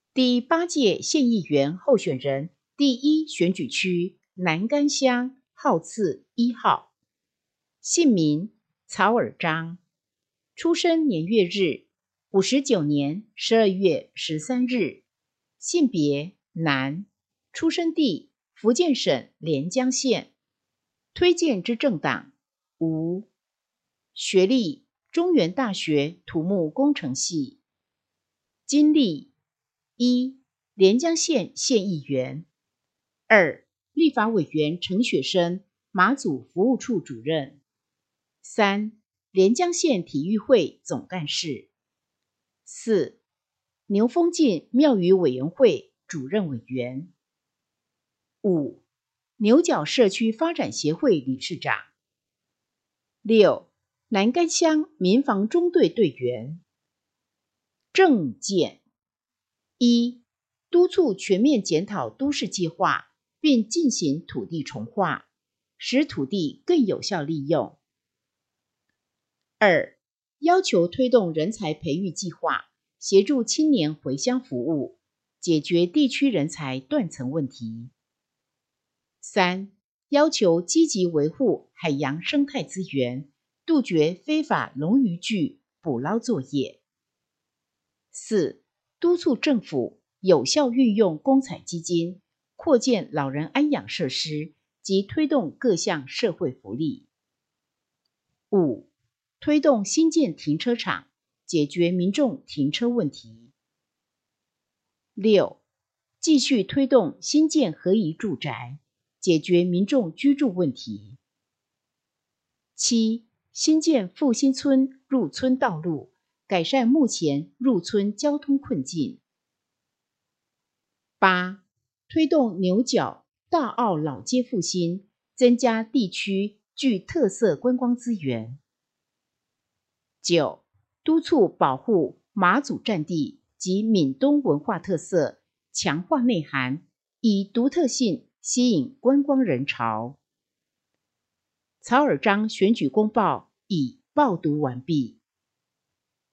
第8届县议员候选人第1选举区南竿乡号次1号，姓名曹尔章，出生年月日59年12月13日，性别男，出生地福建省连江县，推荐之政党无，学历中原大学土木工程系，经历1连江县县议员，2立法委员陈雪生马祖服务处主任，3连江县体育会总干事，4牛峰进庙宇委员会主任委员，5牛角社区发展协会理事长，6南竿乡民防中队队员。政见1督促全面检讨都市计划，并进行土地重划，使土地更有效利用。2要求推动人才培育计划，协助青年回乡服务，解决地区人才断层问题。3要求积极维护海洋生态资源，杜绝非法龙鱼具捕捞作业。4督促政府有效运用公采基金，扩建老人安养设施及推动各项社会福利。5推动新建停车场，解决民众停车问题。6继续推动新建合宜住宅，解决民众居住问题。7新建复兴村入村道路，改善目前入村交通困境。8推动牛角大澳老街复兴，增加地区具特色观光资源。9督促保护马祖战地及闽东文化特色，强化内涵，以独特性吸引观光人潮。曹尔章选举公报已报读完毕。